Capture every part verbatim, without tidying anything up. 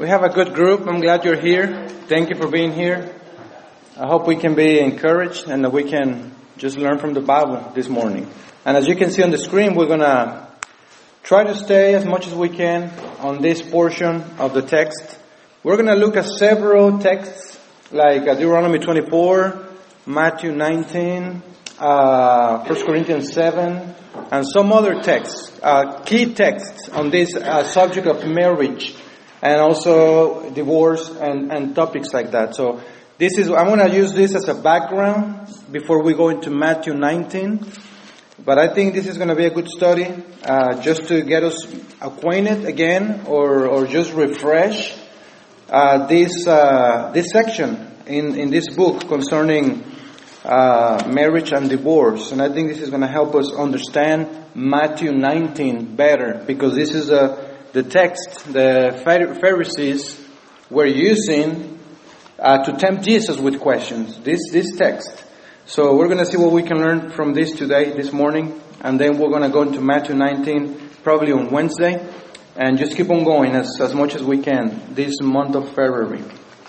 We have a good group. I'm glad you're here. Thank you for being here. I hope we can be encouraged and that we can just learn from the Bible this morning. And as you can see on the screen, we're going to try to stay as much as we can on this portion of the text. We're going to look at several texts like Deuteronomy twenty-four, Matthew nineteen, uh, First Corinthians seven, and some other texts, uh, key texts on this uh, subject of marriage and also divorce and, and topics like that. So this is, I'm going to use this as a background before we go into Matthew nineteen. But I think this is going to be a good study, uh, just to get us acquainted again or, or just refresh uh, this, uh, this section in, in this book concerning uh, marriage and divorce. And I think this is going to help us understand Matthew nineteen better, because this is a the text the Pharisees were using uh, to tempt Jesus with questions. This this text. So we're going to see what we can learn from this today, this morning, and then we're going to go into Matthew nineteen probably on Wednesday, and just keep on going as as much as we can this month of February.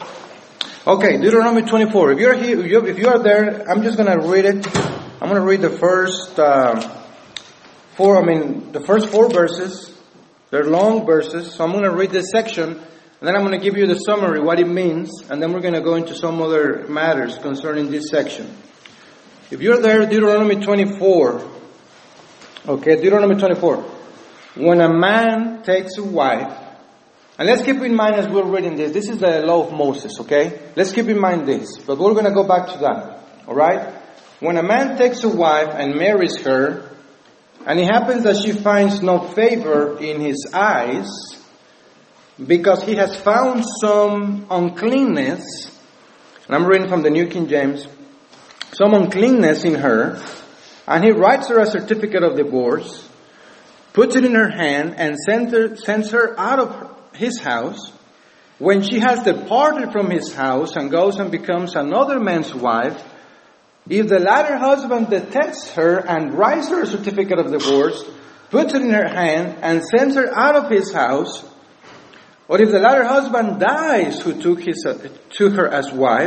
Okay, Deuteronomy twenty-four. If you're here, if you if you are there, I'm just going to read it. I'm going to read the first uh, four. I mean, the first four verses. They're long verses, so I'm going to read this section, and then I'm going to give you the summary, what it means, and then we're going to go into some other matters concerning this section. If you're there, Deuteronomy twenty-four. Okay, Deuteronomy twenty-four. When a man takes a wife, and let's keep in mind as we're reading this, this is the law of Moses, okay? Let's keep in mind this, but we're going to go back to that, alright? When a man takes a wife and marries her, and it happens that she finds no favor in his eyes because he has found some uncleanness, and I'm reading from the New King James, some uncleanness in her, and he writes her a certificate of divorce, puts it in her hand, and sends her, sends her out of his house. When she has departed from his house and goes and becomes another man's wife, if the latter husband detects her and writes her a certificate of divorce, puts it in her hand, and sends her out of his house, or if the latter husband dies who took his uh, took her as wife,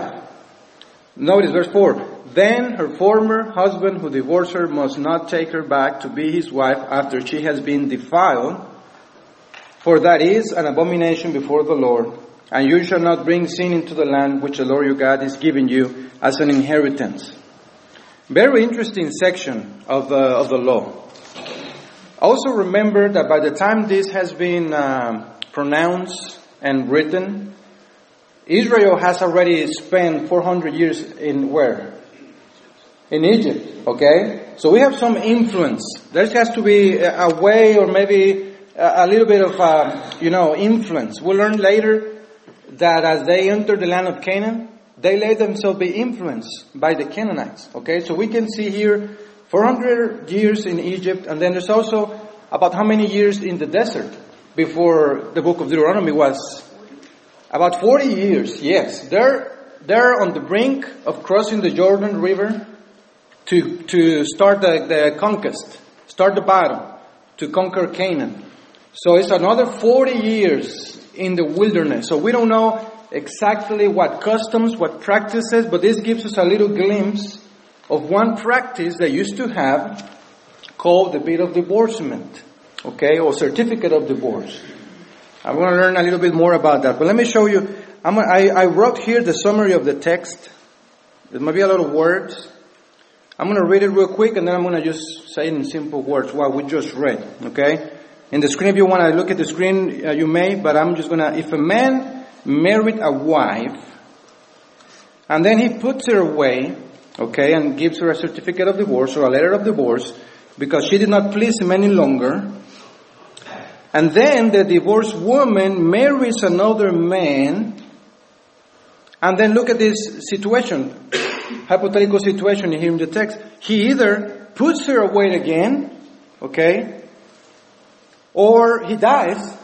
notice verse four, then her former husband who divorced her must not take her back to be his wife after she has been defiled, for that is an abomination before the Lord, and you shall not bring sin into the land which the Lord your God is giving you as an inheritance. Very interesting section of the of the law. Also remember that by the time this has been uh, pronounced and written, Israel has already spent four hundred years in where? In Egypt, okay? So we have some influence. There has to be a way or maybe a little bit of, uh, you know, influence. We'll learn later that as they enter the land of Canaan, they let themselves be influenced by the Canaanites. Okay, so we can see here four hundred years in Egypt, and then there's also about how many years in the desert before the book of Deuteronomy was? About forty years, yes. They're, they're on the brink of crossing the Jordan River to, to start the, the conquest, start the battle, to conquer Canaan. So it's another forty years in the wilderness. So we don't know exactly what customs, what practices, but this gives us a little glimpse of one practice they used to have called the bit of divorcement, okay, or certificate of divorce. I'm going to learn a little bit more about that, but let me show you. I'm gonna, I, I wrote here the summary of the text. There might be a lot of words. I'm going to read it real quick, and then I'm going to just say it in simple words what we just read, okay? In the screen, if you want to look at the screen, uh, you may, but I'm just going to, if a man married a wife, and then he puts her away, okay, and gives her a certificate of divorce or a letter of divorce because she did not please him any longer, and then the divorced woman marries another man, and then look at this situation, hypothetical situation here in the text. He either puts her away again, okay, or he dies.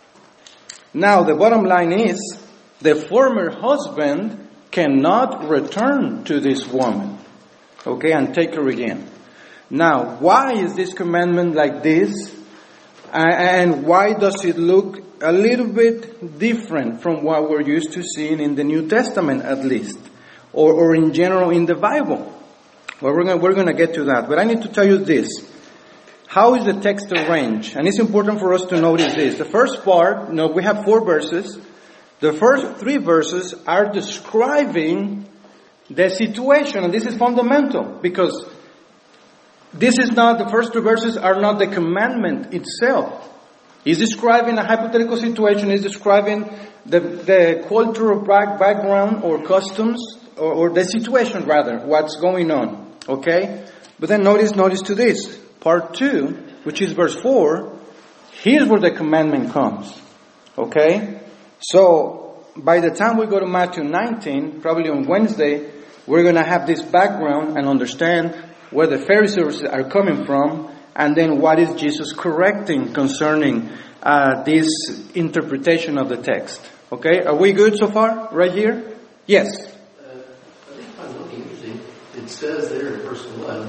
Now, the bottom line is, the former husband cannot return to this woman, okay, and take her again. Now, why is this commandment like this? And why does it look a little bit different from what we're used to seeing in the New Testament, at least, or, or in general in the Bible. Well, we're going we're going to get to that, but I need to tell you this. How is the text arranged? And it's important for us to notice this. The first part, you know, we have four verses. The first three verses are describing the situation, and this is fundamental, because this is not, the first two verses are not the commandment itself. He's describing a hypothetical situation, he's describing the, the cultural back, background or customs, or, or the situation rather, what's going on. Okay? But then notice, notice to this. Part two, which is verse four, here's where the commandment comes. Okay? So, by the time we go to Matthew nineteen, probably on Wednesday, we're going to have this background and understand where the Pharisees are coming from, and then what is Jesus correcting concerning uh, this interpretation of the text. Okay? Are we good so far? Right here? Yes. Uh, I think I'm looking interesting. It says there in verse one,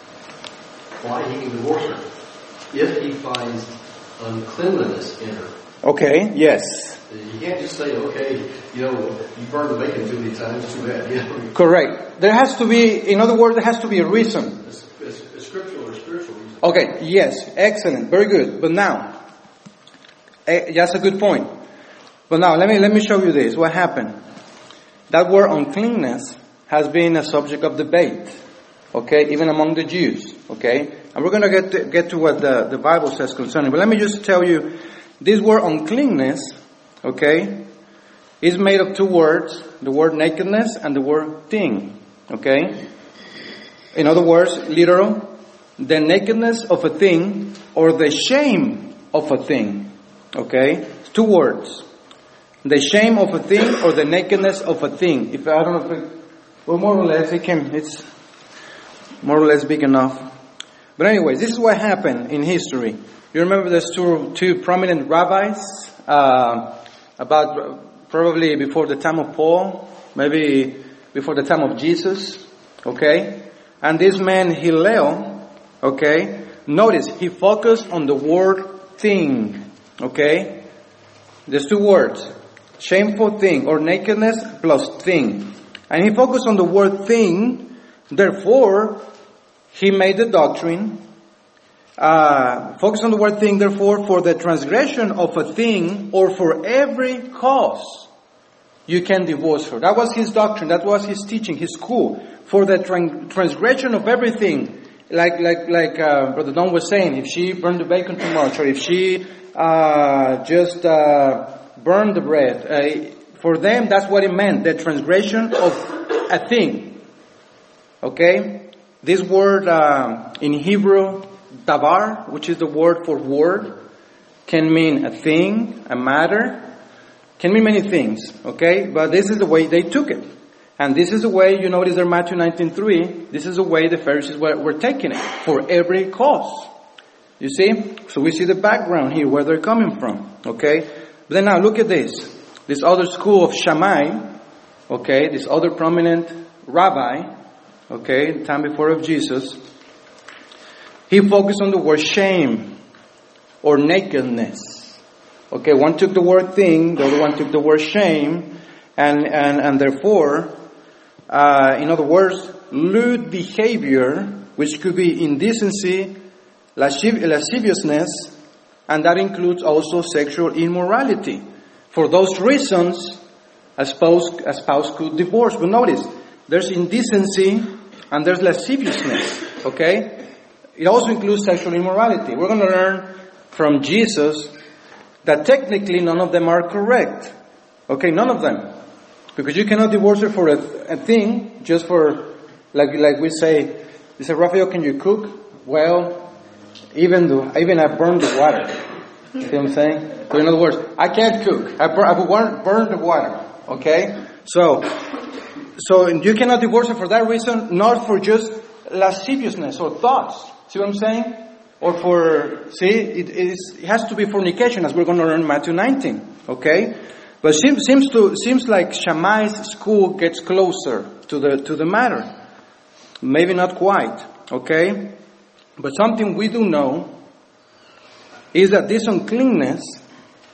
why he can divorce her if he finds uncleanliness in her. Okay, yes. You can't just say, okay, you know, you burned the bacon too many times, too bad. You know? Correct. There has to be, in other words, there has to be a reason. A, a, a scriptural or spiritual reason. Okay, yes, excellent, very good. But now, eh, that's a good point. But now, let me let me show you this. What happened? That word uncleanness has been a subject of debate. Okay, even among the Jews. Okay, and we're going to get to, get to what the, the Bible says concerning. But let me just tell you, this word uncleanness, okay, is made of two words: the word nakedness and the word thing. Okay, in other words, literal, the nakedness of a thing or the shame of a thing. Okay, two words: the shame of a thing or the nakedness of a thing. If I don't know if it, well, more or less, it can. It's more or less big enough. But anyways, this is what happened in history. You remember there's two, two prominent rabbis, uh, about probably before the time of Paul, maybe before the time of Jesus, okay? And this man, Hillel, okay? Notice, he focused on the word thing, okay? There's two words, shameful thing, or nakedness plus thing. And he focused on the word thing. Therefore, he made the doctrine, uh, focus on the word thing, therefore, for the transgression of a thing, or for every cause, you can divorce her. That was his doctrine, that was his teaching, his school. For the tran- transgression of everything, like, like, like, uh, Brother Don was saying, if she burned the bacon too much, or if she, uh, just, uh, burned the bread, uh, for them, that's what it meant, the transgression of a thing. Okay, this word uh, in Hebrew, davar, which is the word for word, can mean a thing, a matter, can mean many things. Okay, but this is the way they took it, and this is the way, you notice there, Matthew nineteen three. This is the way the Pharisees were, were taking it for every cause. You see, so we see the background here where they're coming from. Okay, but then now look at this. This other school of Shammai. Okay, this other prominent rabbi. Okay, time before of Jesus, he focused on the word shame or nakedness. Okay, one took the word thing, the other one took the word shame, and and and therefore, uh, in other words, lewd behavior, which could be indecency, lasciv- lasciviousness, and that includes also sexual immorality. For those reasons, a spouse a spouse could divorce. But notice, there's indecency and there's lasciviousness, okay? It also includes sexual immorality. We're going to learn from Jesus that technically none of them are correct. Okay, none of them. Because you cannot divorce her for a, a thing, just for, like like we say, you say, Rafael, can you cook? Well, even though, even I burned the water. See what I'm saying? So in other words, I can't cook. I, bur- I burn, burn the water. Okay? So, So you cannot divorce her for that reason, not for just lasciviousness or thoughts. See what I'm saying? Or for, see, it, is, it has to be fornication, as we're going to learn in Matthew nineteen. Okay? But seems seems to seems like Shammai's school gets closer to the to the matter. Maybe not quite. Okay? But something we do know is that this uncleanness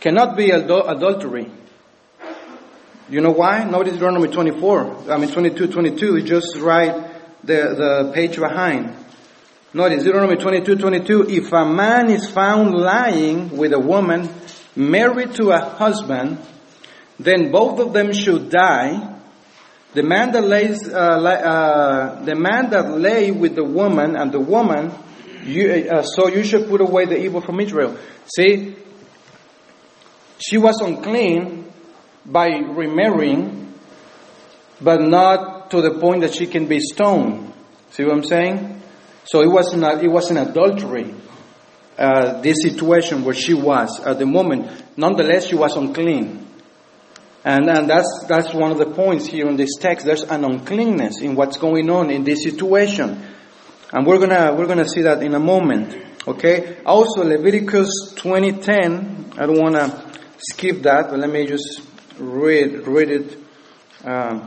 cannot be adul- adultery. You know why? Notice Deuteronomy twenty-four, I mean twenty-two, twenty-two, you just write the, the page behind. Notice Deuteronomy twenty-two, twenty-two, if a man is found lying with a woman married to a husband, then both of them should die. The man that lays, uh, uh, the man that lay with the woman and the woman, you, uh, so you should put away the evil from Israel. See, she was unclean by remarrying, but not to the point that she can be stoned. See what I'm saying? So it was not, it was an adultery. Uh, this situation where she was at the moment, nonetheless, she was unclean. And, and that's, that's one of the points here in this text. There's an uncleanness in what's going on in this situation. And we're gonna, we're gonna see that in a moment. Okay? Also, Leviticus twenty ten, I don't wanna skip that, but let me just read, read it, um,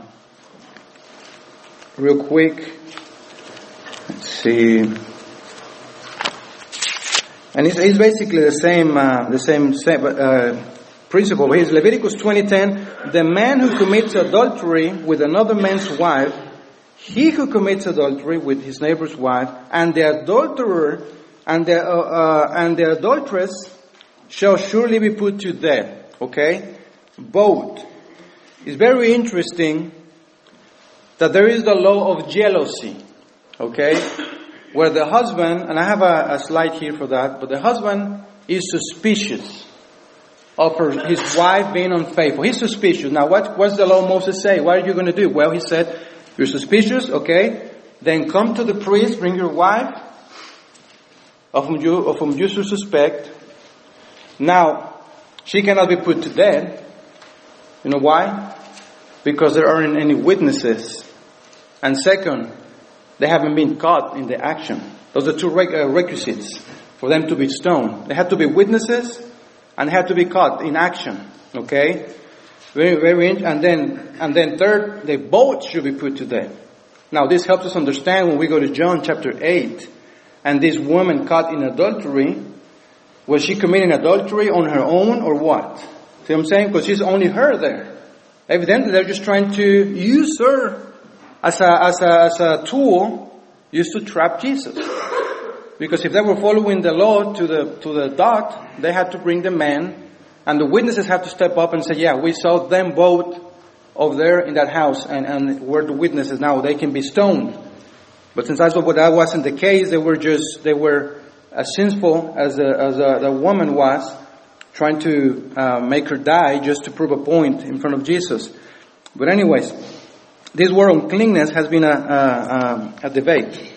real quick. Let's see. And it's, it's basically the same, uh, the same, uh, principle. Here's Leviticus twenty ten. The man who commits adultery with another man's wife, he who commits adultery with his neighbor's wife, and the adulterer and the uh, uh, and the adulteress shall surely be put to death. Okay, both. It's very interesting that there is the law of jealousy. Okay, where the husband, and I have a, a slide here for that, but the husband is suspicious of her, his wife being unfaithful. He's suspicious. Now, what what's the law of Moses say? What are you going to do? Well, he said, you're suspicious, okay? Then come to the priest, bring your wife, of whom you, of whom you suspect. Now, she cannot be put to death. You know why? Because there aren't any witnesses. And second, they haven't been caught in the action. Those are two requisites for them to be stoned. They have to be witnesses, and have to be caught in action. Okay? Very, very, and then, and then third, they both should be put to death. Now this helps us understand when we go to John chapter eight, and this woman caught in adultery, was she committing adultery on her own or what? See what I'm saying? Because she's only her there. Evidently they're just trying to use her as a, as a, as a tool used to trap Jesus. Because if they were following the law to the to the dot, they had to bring the man, and the witnesses have to step up and say, yeah, we saw them both over there in that house, and, and we're the witnesses now, they can be stoned. But since that's what that wasn't the case, they were just, they were as sinful as, a, as a, the woman was, trying to uh, make her die just to prove a point in front of Jesus. But anyways, this word uncleanness has been a, a, a debate.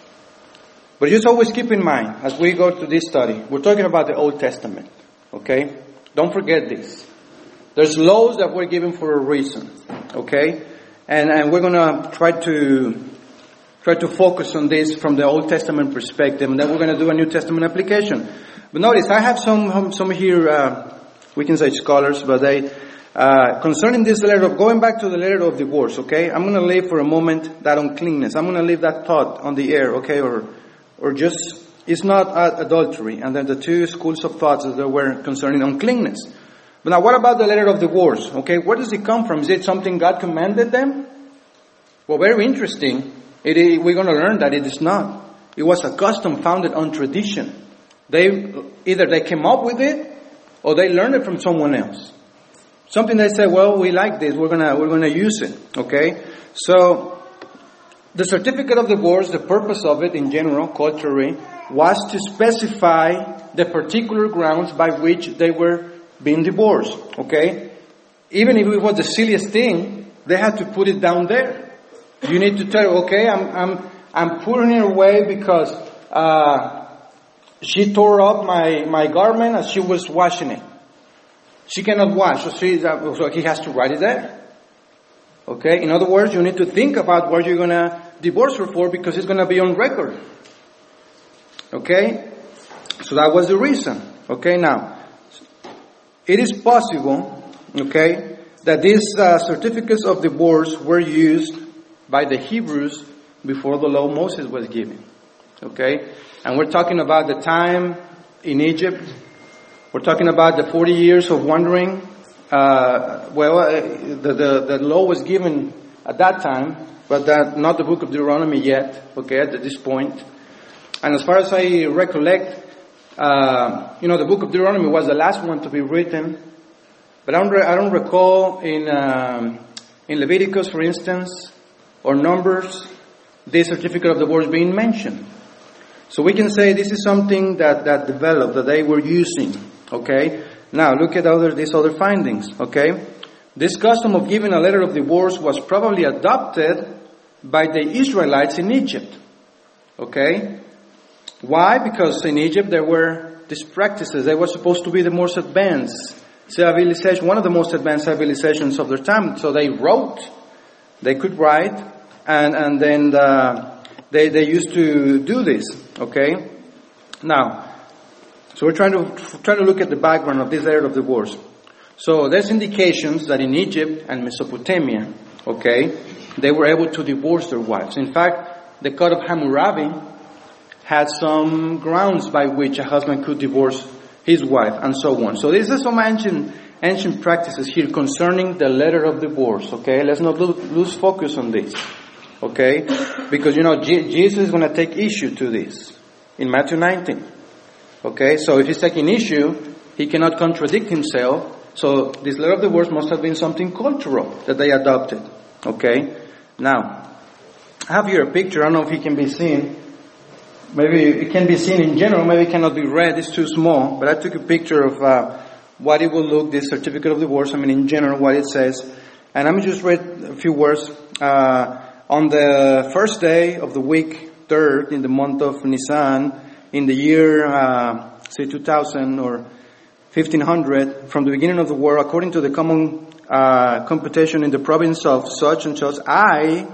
But just always keep in mind, as we go to this study, we're talking about the Old Testament, okay? Don't forget this. There's laws that were given for a reason, okay? And and we're gonna try to try to focus on this from the Old Testament perspective, and then we're gonna do a New Testament application. But notice, I have some some here, uh, we can say scholars, but they uh, concerning this letter of going back to the letter of divorce, okay? I'm gonna leave for a moment that uncleanness. I'm gonna leave that thought on the air, okay? Or Or just, it's not adultery. And then the two schools of thoughts that were concerning uncleanness. But now what about the letter of divorce? Okay, where does it come from? Is it something God commanded them? Well, very interesting. It is, we're going to learn that it is not. It was a custom founded on tradition. They, either they came up with it, or they learned it from someone else. Something they said, well, we like this, we're gonna, we're gonna use it. Okay? So, the certificate of divorce, the purpose of it in general, culturally, was to specify the particular grounds by which they were being divorced. Okay? Even if it was the silliest thing, they had to put it down there. You need to tell, okay, I'm, I'm, I'm putting it away because, uh, she tore up my, my garment as she was washing it. She cannot wash, so, she, so he has to write it there. Okay? In other words, you need to think about what you're going to divorce her for, because it's going to be on record. Okay? So that was the reason. Okay, now, it is possible, okay, that these uh, certificates of divorce were used by the Hebrews before the law of Moses was given. Okay? And we're talking about the time in Egypt We're talking about the forty years of wandering. Uh, well, uh, the, the, the law was given at that time, but that, not the book of Deuteronomy yet, okay, at this point. And as far as I recollect, uh, you know, the book of Deuteronomy was the last one to be written. But I don't, re- I don't recall in, um, in Leviticus, for instance, or Numbers, this certificate of divorce being mentioned. So we can say this is something that, that developed, that they were using, okay? Now, look at other these other findings, okay? This custom of giving a letter of divorce was probably adopted by the Israelites in Egypt, okay? Why? Because in Egypt there were these practices. They were supposed to be the most advanced civilization, one of the most advanced civilizations of their time. So they wrote, they could write, and, and then the, they, they used to do this, okay? Now, so we're trying to trying to look at the background of this letter of divorce. So there's indications that in Egypt and Mesopotamia, okay, they were able to divorce their wives. In fact, the Code of Hammurabi had some grounds by which a husband could divorce his wife, and so on. So these are some ancient ancient practices here concerning the letter of divorce. Okay, let's not lose, lose focus on this. Okay, because you know G- Jesus is going to take issue to this in Matthew nineteen. Okay, so if he's taking issue, he cannot contradict himself. So this letter of divorce must have been something cultural that they adopted. Okay, now I have here a picture. I don't know if it can be seen. Maybe it can be seen in general. Maybe it cannot be read. It's too small. But I took a picture of uh, what it will look, this certificate of divorce. I mean, in general, what it says. And let me just read a few words. Uh, on the first day of the week, third, in the month of Nisan, in the year, uh, say two thousand or fifteen hundred, from the beginning of the world, according to the common uh, computation in the province of such and such, I,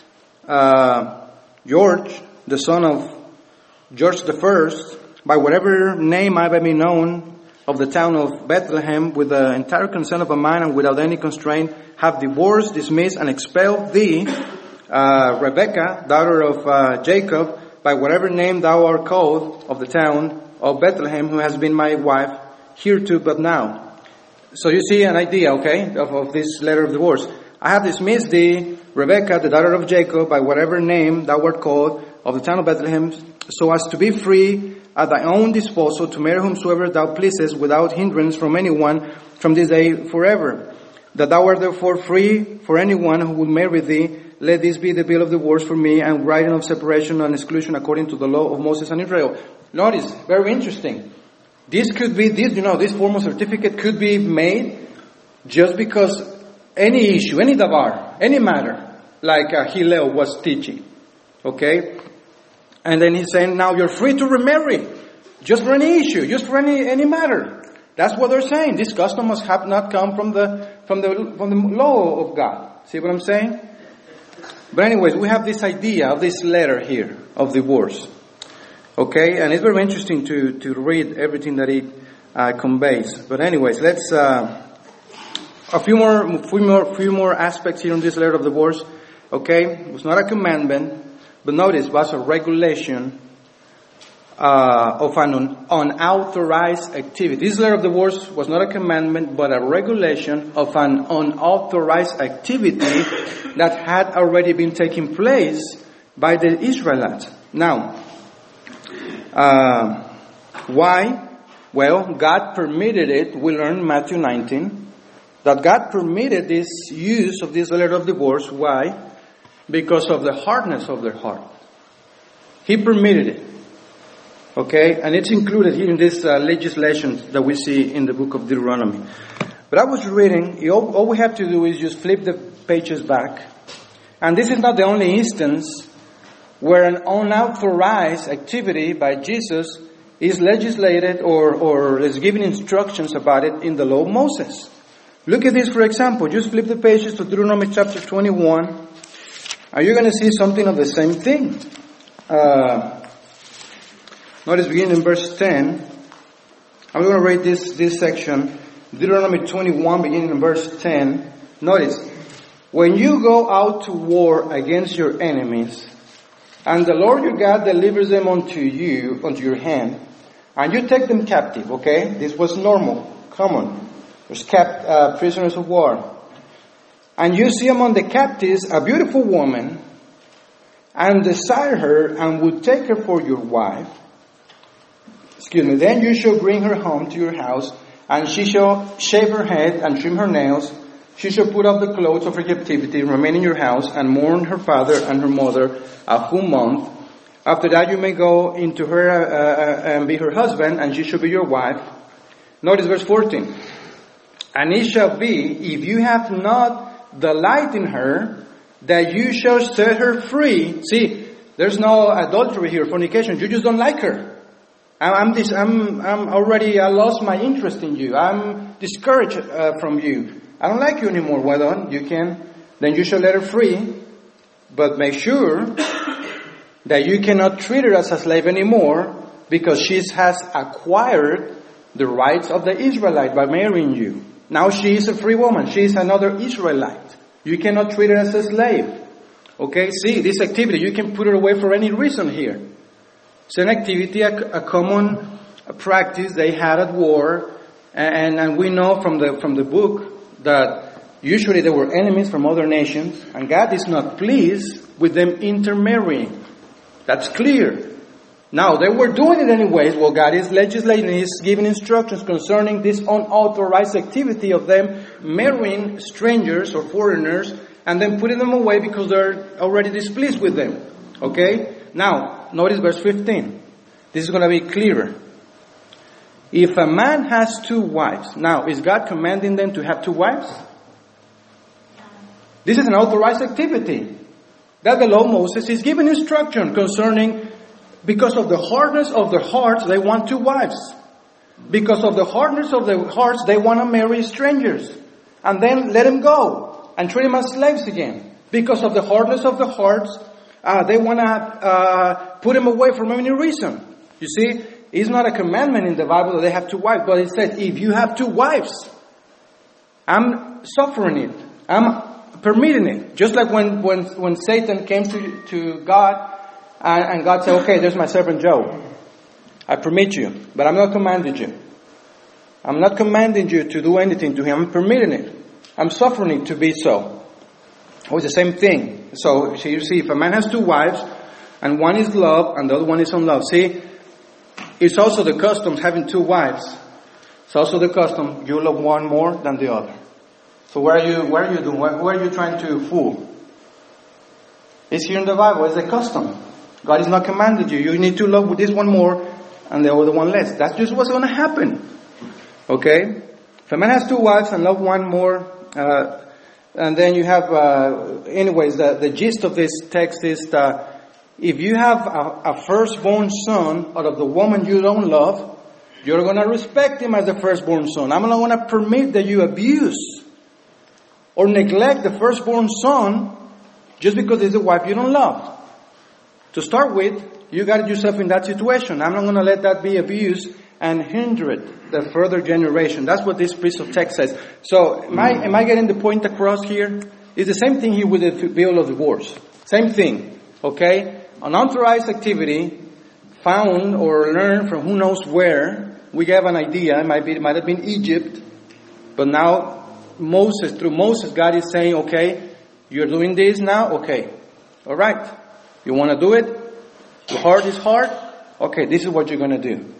uh, George, the son of George the First, by whatever name I may be known, of the town of Bethlehem, with the entire consent of a man and without any constraint, have divorced, dismissed, and expelled thee, uh, Rebekah, daughter of uh, Jacob, by whatever name thou art called, of the town of Bethlehem, who has been my wife hereto but now. So you see an idea, okay, of, of this letter of divorce. I have dismissed thee, Rebekah, the daughter of Jacob, by whatever name thou art called, of the town of Bethlehem, so as to be free at thy own disposal to marry whomsoever thou pleasest without hindrance from anyone from this day forever. That thou art therefore free for anyone who would marry thee. Let this be the bill of divorce for me and writing of separation and exclusion according to the law of Moses and Israel. Notice, very interesting. This could be, this, you know, this form of certificate could be made just because any issue, any davar, any matter, like uh, Hillel was teaching. Okay? And then he's saying, now you're free to remarry. Just for any issue, just for any, any matter. That's what they're saying. This custom must have not come from the, from the, from the law of God. See what I'm saying? But anyways, we have this idea of this letter here of divorce. Okay? And it's very interesting to, to read everything that it uh, conveys. But anyways, let's, uh, a few more, few more, few more aspects here on this letter of divorce. Okay? It was not a commandment. But notice, it was a regulation uh, of an unauthorized activity. This letter of divorce was not a commandment, but a regulation of an unauthorized activity that had already been taking place by the Israelites. Now, uh, why? Well, God permitted it. We learn in Matthew nineteen that God permitted this use of this letter of divorce. Why? Because of the hardness of their heart. He permitted it. Okay? And it's included here in this uh, legislation that we see in the book of Deuteronomy. But I was reading, all, all we have to do is just flip the pages back. And this is not the only instance where an unauthorized activity by Jesus is legislated or, or is given instructions about it in the law of Moses. Look at this, for example. Just flip the pages to Deuteronomy chapter twenty-one. Are you going to see something of the same thing? Uh, notice beginning in verse ten. I'm going to read this, this section. Deuteronomy twenty-one, beginning in verse ten. Notice, when you go out to war against your enemies, and the Lord your God delivers them unto you, unto your hand, and you take them captive, okay? This was normal, common. There's kept uh, prisoners of war. And you see among the captives a beautiful woman, and desire her, and would take her for your wife. Excuse me. Then you shall bring her home to your house, and she shall shave her head and trim her nails. She shall put off the clothes of her captivity, remain in your house, and mourn her father and her mother a full month. After that you may go into her uh, uh, and be her husband, and she shall be your wife. Notice verse fourteen. And it shall be, if you have not the light in her, that you shall set her free. See, there's no adultery here, fornication. You just don't like her. I'm, this, I'm, I'm already, I lost my interest in you. I'm discouraged uh, from you. I don't like you anymore. Why don't you can? Then you shall let her free. But make sure that you cannot treat her as a slave anymore, because she has acquired the rights of the Israelite by marrying you. Now she is a free woman. She is another Israelite. You cannot treat her as a slave. Okay, see, this activity, you can put her away for any reason here. It's an activity, a, a common practice they had at war. And, and we know from the, from the book that usually there were enemies from other nations. And God is not pleased with them intermarrying. That's clear. Now, they were doing it anyways. Well, God is legislating, He's giving instructions concerning this unauthorized activity of them marrying strangers or foreigners and then putting them away because they're already displeased with them. Okay? Now, notice verse fifteen. This is going to be clearer. If a man has two wives, now, is God commanding them to have two wives? This is an authorized activity. That the law of Moses is giving instruction concerning. Because of the hardness of their hearts, they want two wives. Because of the hardness of their hearts, they want to marry strangers. And then let them go and treat them as slaves again. Because of the hardness of the hearts, uh, they want to uh, put them away for any reason. You see, it's not a commandment in the Bible that they have two wives. But it says, if you have two wives, I'm suffering it. I'm permitting it. Just like when, when, when Satan came to, to God, and God said, okay, there's my servant Job. I permit you, but I'm not commanding you. I'm not commanding you to do anything to him. I'm permitting it. I'm suffering it to be so. Oh, it's the same thing. So, you see, if a man has two wives, and one is love, and the other one is unloved. See, it's also the custom having two wives. It's also the custom, you love one more than the other. So where are you, where are you doing? Who are you trying to fool? It's here in the Bible. It's a custom. God has not commanded you. You need to love with this one more and the other one less. That's just what's going to happen. Okay? If a man has two wives and love one more, uh, and then you have, uh, anyways, the, the gist of this text is that if you have a, a firstborn son out of the woman you don't love, you're going to respect him as the firstborn son. I'm not going to permit that you abuse or neglect the firstborn son just because it's a wife you don't love. To start with, you got yourself in that situation. I'm not going to let that be abused and hinder it, the further generation. That's what this piece of text says. So, am I, am I getting the point across here? It's the same thing here with the bill of divorce. Same thing. Okay? Unauthorized activity found or learned from who knows where. We have an idea. It might be, it might have been Egypt. But now, Moses, through Moses, God is saying, okay, you're doing this now? Okay. All right. You want to do it? Your heart is hard? Okay, this is what you're going to do.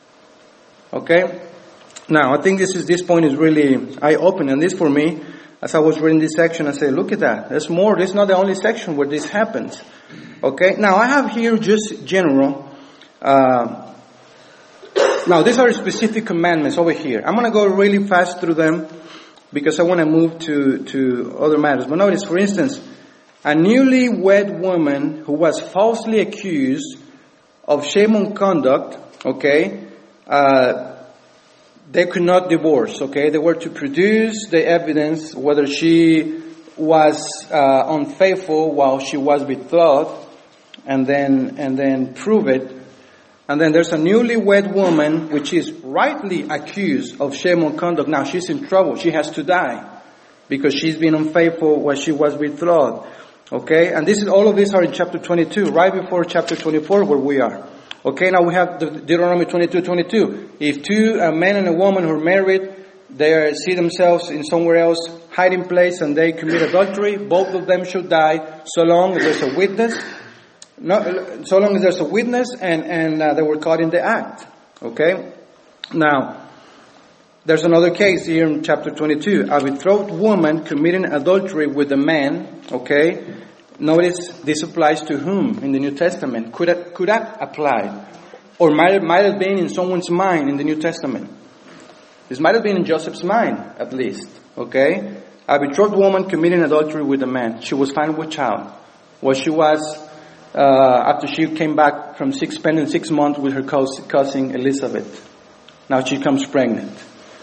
Okay? Now, I think this is this point is really eye-opening. And this for me, as I was reading this section, I said, look at that. There's more. This is not the only section where this happens. Okay? Now, I have here just general. Uh, now, these are specific commandments over here. I'm going to go really fast through them because I want to move to, to other matters. But notice, for instance, a newly wed woman who was falsely accused of shameful conduct, okay, uh, they could not divorce, okay? They were to produce the evidence whether she was uh, unfaithful while she was betrothed, and then and then prove it. And then there's a newly wed woman which is rightly accused of shameful conduct. Now she's in trouble. She has to die because she's been unfaithful while she was betrothed. Okay, and this is all of these are in chapter twenty-two, right before chapter twenty-four where we are. Okay, now we have the Deuteronomy twenty-two twenty-two. If two, a man and a woman who are married, they are, see themselves in somewhere else, hiding place, and they commit adultery, both of them should die, so long as there's a witness. No, so long as there's a witness and, and uh, they were caught in the act. Okay? Now, there's another case here in chapter twenty-two. A betrothed woman committing adultery with a man. Okay? Notice this applies to whom in the New Testament? Could that, could that apply? Or might, might have been in someone's mind in the New Testament. This might have been in Joseph's mind, at least. Okay? A betrothed woman committing adultery with a man. She was found with child. Well, she was, uh, after she came back from six, spending six months with her cousin Elizabeth. Now she comes pregnant.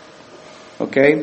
Okay?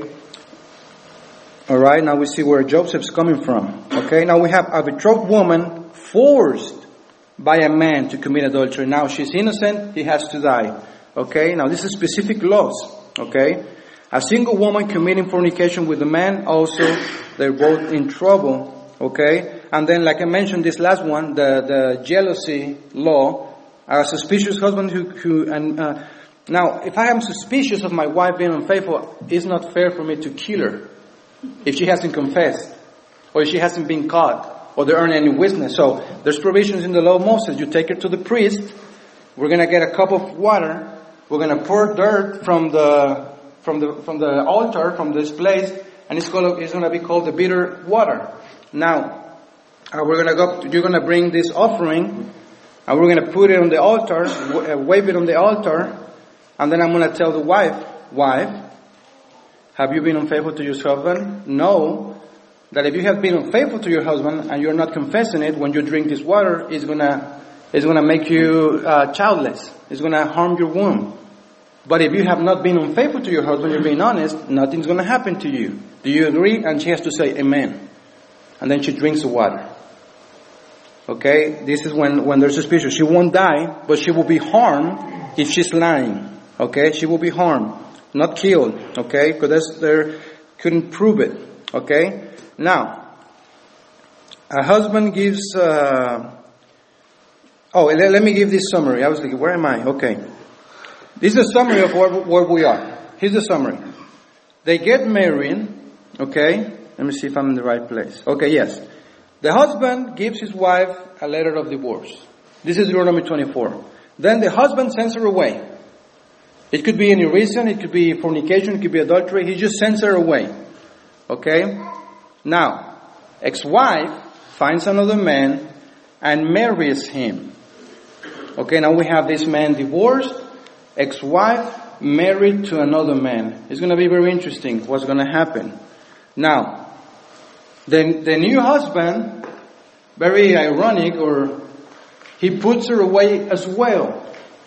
Alright, now we see where Joseph's coming from. Okay? Now we have a betrothed woman forced by a man to commit adultery. Now she's innocent, he has to die. Okay? Now this is specific laws. Okay? A single woman committing fornication with a man, also, they're both in trouble. Okay? And then, like I mentioned, this last one, the, the jealousy law, a suspicious husband who, who and, uh, now, if I am suspicious of my wife being unfaithful, it's not fair for me to kill her if she hasn't confessed, or if she hasn't been caught, or there aren't any witness. So, there's provisions in the law of Moses. You take her to the priest, we're gonna get a cup of water, we're going to pour dirt from the from the from the altar, from this place, and it's called it's going to be called the bitter water. Now, uh, we're going to go. You're going to bring this offering, and we're going to put it on the altar, w- wave it on the altar, and then I'm going to tell the wife, wife, have you been unfaithful to your husband? No. That if you have been unfaithful to your husband and you're not confessing it, when you drink this water, it's going to it's going to make you uh, childless. It's going to harm your womb. But if you have not been unfaithful to your husband, you're being honest, nothing's going to happen to you. Do you agree? And she has to say amen. And then she drinks the water. Okay? This is when, when there's suspicion. She won't die, but she will be harmed if she's lying. Okay? She will be harmed. Not killed. Okay? Because they couldn't prove it. Okay? Now, a husband gives... Uh, oh, let, let me give this summary. I was thinking, where am I? Okay. This is a summary of where, where we are. Here's the summary. They get married. Okay? Let me see if I'm in the right place. Okay, yes. The husband gives his wife a letter of divorce. This is Deuteronomy twenty-four. Then the husband sends her away. It could be any reason. It could be fornication. It could be adultery. He just sends her away. Okay? Now, ex-wife finds another man and marries him. Okay, now we have this man divorced, ex-wife married to another man. It's going to be very interesting what's going to happen. Now, the, the new husband, very ironic, or he puts her away as well.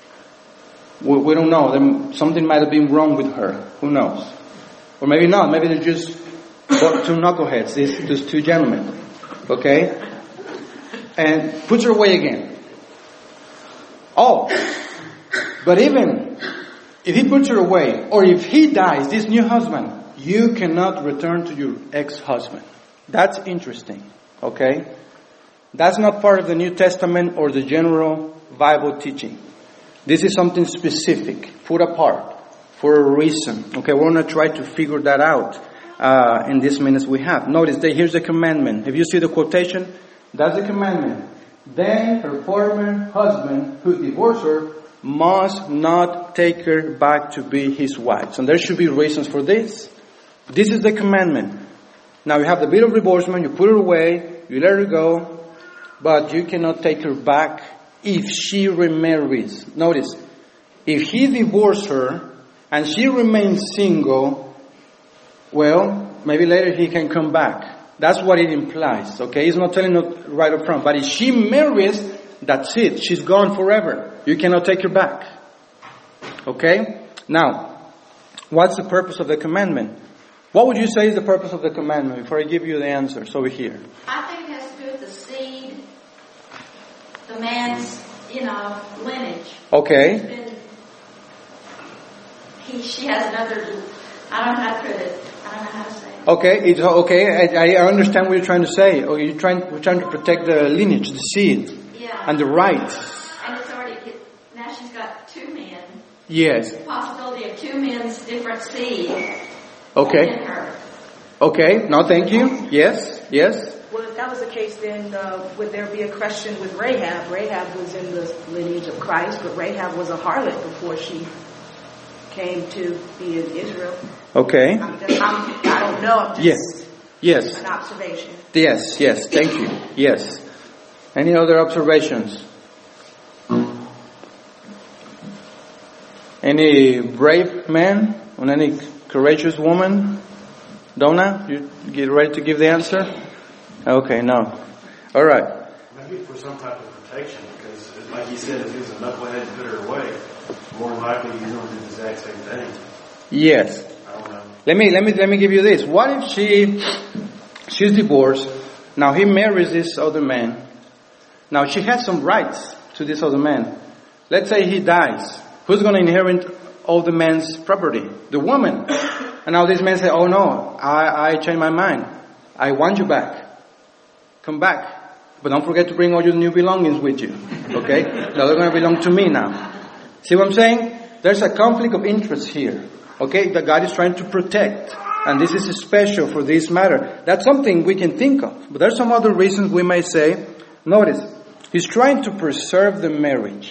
We, we don't know. There, something might have been wrong with her. Who knows? Or maybe not. Maybe they're just two knuckleheads, these, these two gentlemen. Okay? And puts her away again. Oh, but even if he puts her away, or if he dies, this new husband, you cannot return to your ex-husband. That's interesting, okay? That's not part of the New Testament or the general Bible teaching. This is something specific, put apart, for a reason. Okay, we're going to try to figure that out uh, in these minutes we have. Notice that here's the commandment. If you see the quotation, that's the commandment. Then her former husband, who divorced her, must not take her back to be his wife. And there should be reasons for this. This is the commandment. Now you have the bill of divorcement, you put her away, you let her go, but you cannot take her back if she remarries. Notice, if he divorced her and she remains single, well, maybe later he can come back. That's what it implies, okay? He's not telling it right up front. But if she marries, that's it. She's gone forever. You cannot take her back. Okay? Now, what's the purpose of the commandment? What would you say is the purpose of the commandment before I give you the answers over here? I think it has to do with the seed, the man's, you know, lineage. Okay. Been, he, she has another, I don't know how to put it. I don't know how to say it. Okay, it's okay. I, I understand what you're trying to say. Or you're trying, we're trying to protect the lineage, the seed, yeah. and the right. And it's already, now Yes. The possibility of two men's different seed. Okay. In her. Okay. No, thank you. Yes. Yes. Well, if that was the case, then uh, would there be a question with Rahab? Rahab was in the lineage of Christ, but Rahab was a harlot before she came to be in Israel. Okay. I'm just, I'm, I don't know. I'm just Yes. Yes. an observation. Yes. Yes. Thank you. Yes. Any other observations? Any brave man or any courageous woman? Donna, you get ready to give the answer? Okay, no. All right. Maybe for some type of protection, because like you said, if he was a knucklehead and put her away, more than likely he's going to do the exact same thing. Yes. I don't know. Let me let me let me give you this. What if she she's divorced? Now he marries this other man. Now she has some rights to this other man. Let's say he dies. Who's going to inherit all the man's property? The woman. And now this man says, "Oh no, I I changed my mind. I want you back. Come back. But don't forget to bring all your new belongings with you. Okay? Now they're going to belong to me now." See what I'm saying? There's a conflict of interest here. Okay? That God is trying to protect. And this is special for this matter. That's something we can think of. But there's some other reasons we may say. Notice, he's trying to preserve the marriage.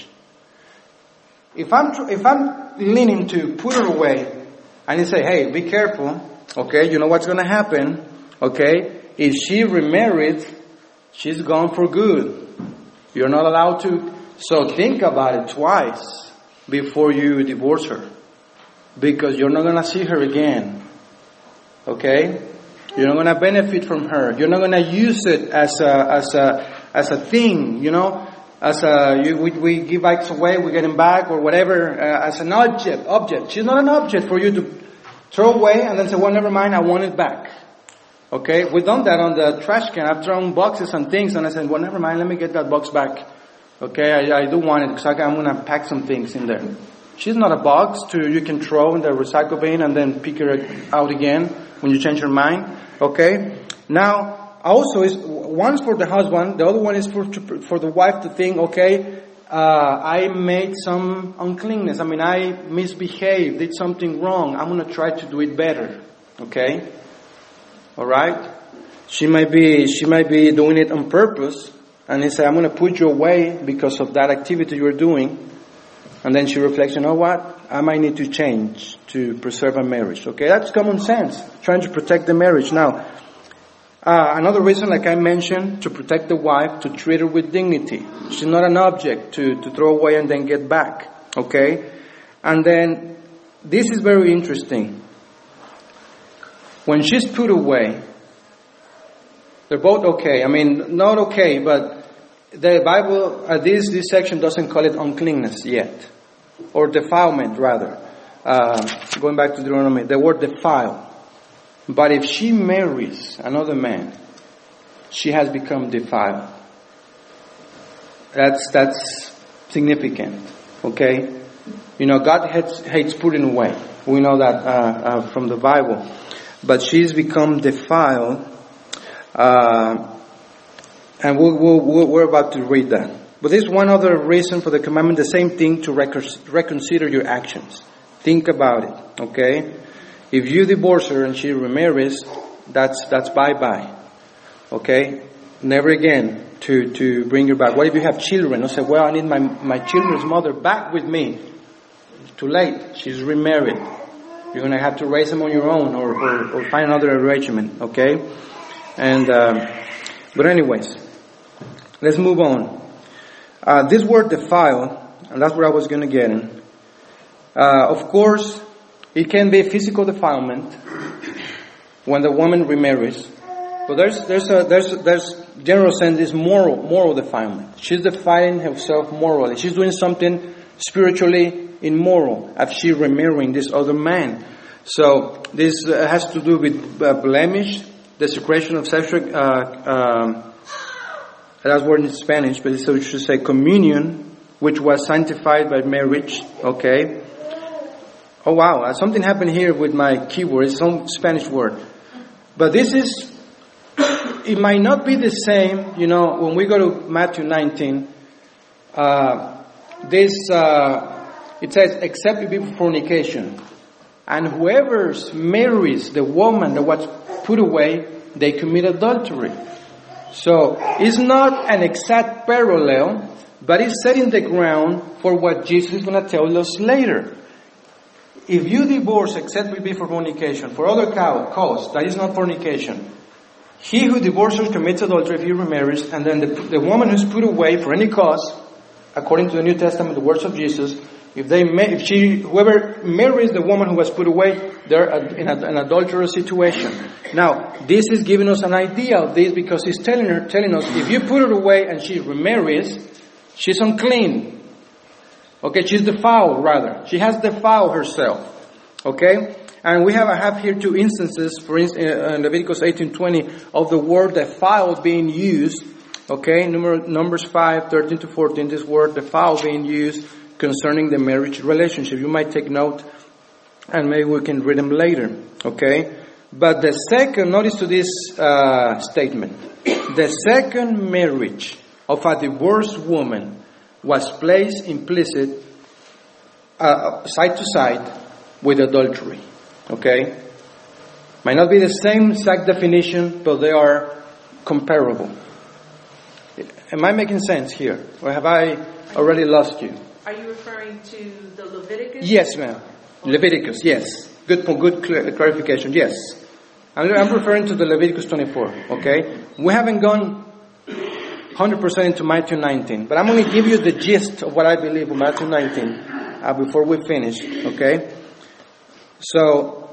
If I'm, tr- if I'm leaning to put her away, and you say, hey, be careful. Okay? You know what's going to happen. Okay? If she remarried, she's gone for good. You're not allowed to. So think about it twice before you divorce her. Because you're not going to see her again. Okay? You're not going to benefit from her. You're not going to use it as a, as a, as a thing, you know? As a, you, we, we give bikes away, we get them back or whatever, uh, as an object, object. She's not an object for you to throw away and then say, well, never mind, I want it back. Okay? We've done that on the trash can. I've thrown boxes and things and I said, well, never mind, let me get that box back. Okay? I, I do want it because I'm going to pack some things in there. She's not a box to you can throw in the recycle bin and then pick her out again when you change your mind. Okay? Now, also, is one's for the husband, the other one is for for the wife to think, okay, uh, I made some uncleanness. I mean, I misbehaved, did something wrong. I'm going to try to do it better. Okay? All right? She might be she might be doing it on purpose, and he say, I'm going to put you away because of that activity you're doing. And then she reflects, you know what? I might need to change to preserve a marriage. Okay, that's common sense. Trying to protect the marriage. Now, uh, another reason, like I mentioned, to protect the wife, to treat her with dignity. She's not an object to, to throw away and then get back. Okay? And then, this is very interesting. When she's put away, they're both okay. I mean, not okay, but the Bible, uh, this, this section doesn't call it uncleanness yet. Or defilement, rather. Uh, going back to Deuteronomy, the word defile. But if she marries another man, she has become defiled. That's, that's significant. Okay? You know, God hates, hates putting away. We know that uh, uh, from the Bible. But she's become defiled. Uh, and we'll, we'll, we're about to read that. But there's one other reason for the commandment, the same thing, to recon- reconsider your actions. Think about it, okay? If you divorce her and she remarries, that's that's bye-bye, okay? Never again to, to bring her back. What if you have children? You say, well, I need my, my children's mother back with me. It's too late. She's remarried. You're going to have to raise them on your own or, or, or find another arrangement, okay? And, um, but anyways, let's move on. Uh, this word defile, and that's what I was going to get in. Uh, of course, it can be physical defilement when the woman remarries. But there's, there's a, there's, there's general sense is moral, moral defilement. She's defiling herself morally. She's doing something spiritually immoral as she remarrying this other man. So this uh, has to do with uh, blemish, desecration of sexual, uh, um, that's word in Spanish, but so we should say communion, which was sanctified by marriage. Okay. Oh wow, something happened here with my keyboard. It's some Spanish word, but this is. It might not be the same. You know, when we go to Matthew nineteen, uh, this uh, it says, except it be for fornication. And whoever marries the woman that was put away, they commit adultery. So, it's not an exact parallel, but it's setting the ground for what Jesus is going to tell us later. If you divorce except it be for fornication, for other cause, that is not fornication. He who divorces commits adultery if he remarries, and then the, the woman who's put away for any cause, according to the New Testament, the words of Jesus, if they, if she, whoever marries the woman who was put away, they're in a, an adulterous situation. Now, this is giving us an idea of this because he's telling her, telling us, if you put her away and she remarries, she's unclean. Okay, she's defiled rather. She has defiled herself. Okay? And we have, I have here two instances, for instance, in Leviticus eighteen twenty, of the word defiled being used. Okay, Number, Numbers five, thirteen to fourteen, this word defiled being used concerning the marriage relationship. You might take note, and maybe we can read them later. Okay? But the second, notice to this uh, statement, the second marriage of a divorced woman was placed implicit, uh, side to side, with adultery. Okay? Might not be the same exact definition, but they are comparable. Am I making sense here? Or have I already lost you? Are you referring to the Leviticus? Yes, ma'am. Leviticus, yes. Good good clarification, yes. I'm, I'm referring to the Leviticus twenty-four, okay? We haven't gone one hundred percent into Matthew nineteen, but I'm going to give you the gist of what I believe of Matthew nineteen uh, before we finish, okay? So,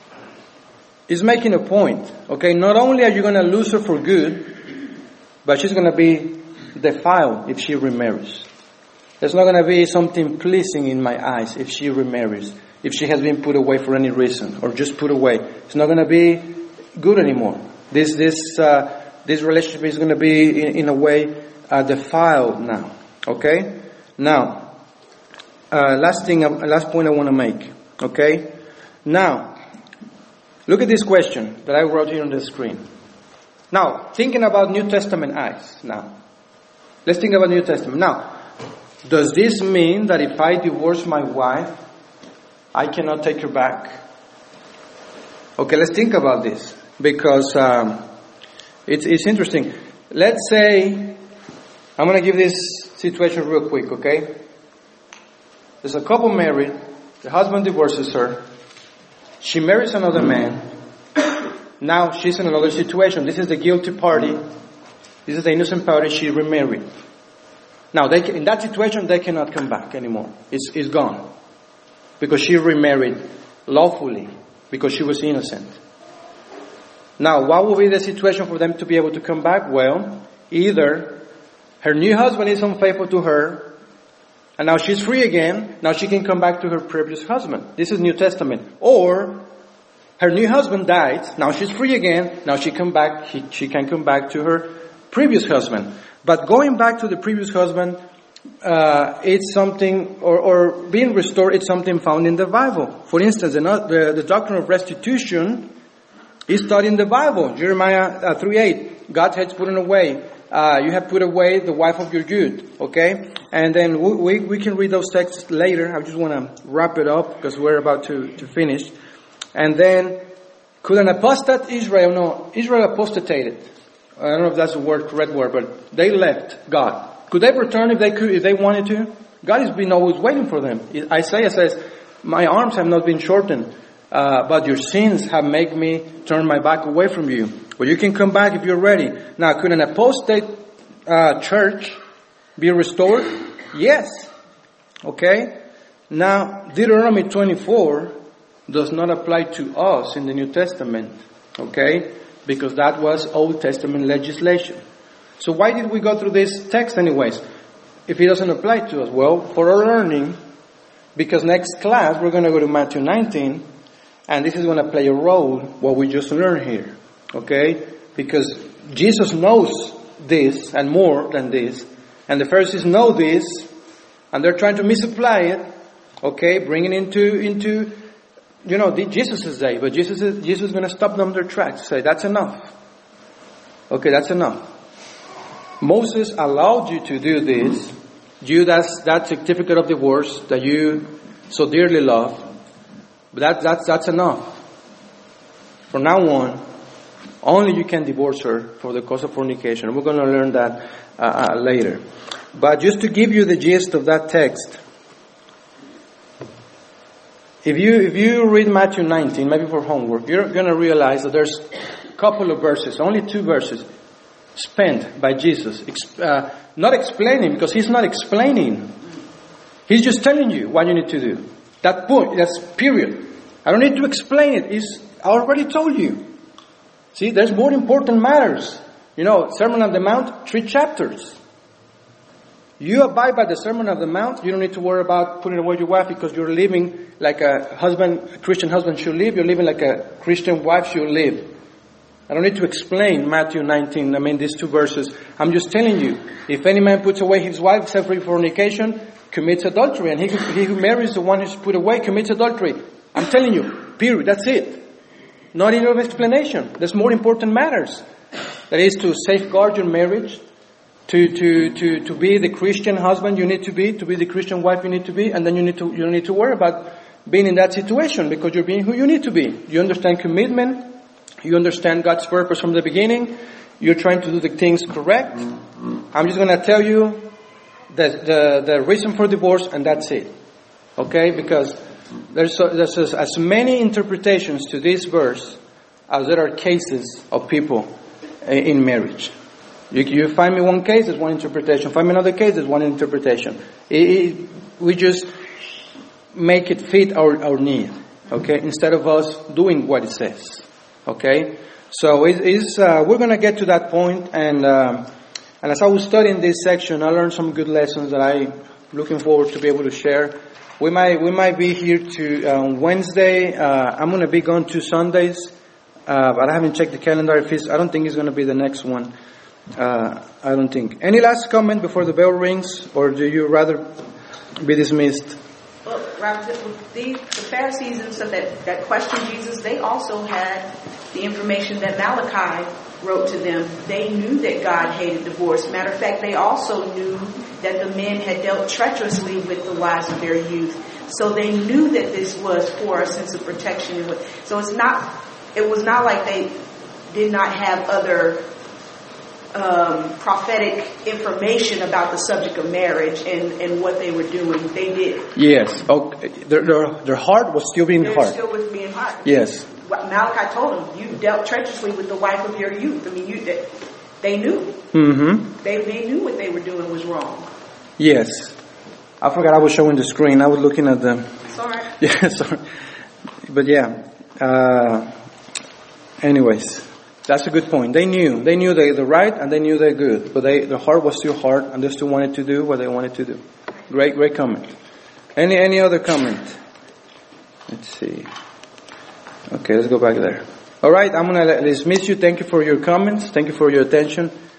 it's making a point, okay? Not only are you going to lose her for good, but she's going to be defiled if she remarries. There's not going to be something pleasing in my eyes if she remarries, if she has been put away for any reason, or just put away. It's not going to be good anymore. This this uh, this relationship is going to be, in, in a way, uh, defiled now. Okay? Now, uh, last thing, uh, last point I want to make. Okay? Now, look at this question that I wrote here on the screen. Now, thinking about New Testament eyes now. Let's think about New Testament. Now, does this mean that if I divorce my wife, I cannot take her back? Okay, let's think about this. Because um, it's, it's interesting. Let's say, I'm going to give this situation real quick, okay? There's a couple married. The husband divorces her. She marries another man. Now she's in another situation. This is the guilty party. This is the innocent party. She remarried. Now, they, in that situation, they cannot come back anymore. It's, it's gone. Because she remarried lawfully. Because she was innocent. Now, what will be the situation for them to be able to come back? Well, either her new husband is unfaithful to her, and now she's free again. Now she can come back to her previous husband. This is New Testament. Or her new husband died. Now she's free again. Now she come back. He, she can come back to her previous husband. But going back to the previous husband, uh, it's something, or, or being restored, it's something found in the Bible. For instance, the, the, the doctrine of restitution is taught in the Bible. Jeremiah uh, three eight. God has put away. Uh, you have put away the wife of your youth. Okay? And then we, we, we can read those texts later. I just want to wrap it up because we're about to, to finish. And then, could an apostate Israel, no, Israel apostated. I don't know if that's the word, correct word, but they left God. Could they return if they could, if they wanted to? God has been always waiting for them. Isaiah says, my arms have not been shortened, uh, but your sins have made me turn my back away from you. Well, you can come back if you're ready. Now, could an apostate uh, church be restored? Yes. Okay? Now, Deuteronomy twenty-four does not apply to us in the New Testament. Okay? Because that was Old Testament legislation. So why did we go through this text anyways? If it doesn't apply to us? Well, for our learning, because next class we're going to go to Matthew nineteen, and this is going to play a role, what we just learned here. Okay? Because Jesus knows this and more than this. And the Pharisees know this, and they're trying to misapply it. Okay? Bringing into, into, you know, Jesus' day. But Jesus is, Jesus is going to stop them in their tracks. Say, that's enough. Okay, that's enough. Moses allowed you to do this, you that's that certificate of divorce that you so dearly love. But that, that's, that's enough. From now on, only you can divorce her for the cause of fornication. We're going to learn that uh, uh, later. But just to give you the gist of that text, if you if you read Matthew nineteen, maybe for homework, you're going to realize that there's a couple of verses, only two verses, spent by Jesus, uh, not explaining, because he's not explaining. He's just telling you what you need to do. That point, that's period. I don't need to explain it. It's, I already told you. See, there's more important matters. You know, Sermon on the Mount, three chapters. You abide by the Sermon on the Mount, you don't need to worry about putting away your wife because you're living like a husband, a Christian husband should live. You're living like a Christian wife should live. I don't need to explain Matthew nineteen, I mean these two verses. I'm just telling you, if any man puts away his wife except for fornication, commits adultery. And he, he who marries the one who's put away commits adultery. I'm telling you, period, that's it. Not in your explanation. There's more important matters. That is to safeguard your marriage, to, to, to, to be the Christian husband you need to be, to be the Christian wife you need to be, and then you need to, you don't need to worry about being in that situation because you're being who you need to be. You understand commitment, you understand God's purpose from the beginning, you're trying to do the things correct. I'm just going to tell you the, the, the reason for divorce, and that's it. Okay? Because there's, there's as many interpretations to this verse as there are cases of people in marriage. You, you find me one case, there's one interpretation. Find me another case, there's one interpretation. It, it, we just make it fit our, our need. Okay? Instead of us doing what it says. Okay? So it is, uh, we're going to get to that point, and um, and as I was studying this section, I learned some good lessons that I'm looking forward to be able to share. We might we might be here to um, Wednesday. Uh, I'm going to be gone two Sundays, uh, but I haven't checked the calendar. If it's, I don't think it's going to be the next one. Uh, I don't think. Any last comment before the bell rings, or do you rather be dismissed? Well, the, the Pharisees and stuff that, that questioned Jesus, they also had the information that Malachi wrote to them. They knew that God hated divorce. Matter of fact, they also knew that the men had dealt treacherously with the wives of their youth. So they knew that this was for a sense of protection. So it's not, it was not like they did not have other um, prophetic information about the subject of marriage and, and what they were doing. They did. Yes. Okay. Their, their, their heart was still being They're hard. still was being hard. Yes. Malachi told them, you dealt treacherously with the wife of your youth. I mean, you they, they knew. Mm-hmm. They they knew what they were doing was wrong. Yes. I forgot I was showing the screen. I was looking at the... Sorry. Yeah, sorry. But yeah. Uh, anyways, that's a good point. They knew. They knew they the right and they knew they're good. But they, their heart was still hard and they still wanted to do what they wanted to do. Great, great comment. Any any other comment? Let's see. Okay, let's go back there. All right, I'm going to dismiss you. Thank you for your comments. Thank you for your attention.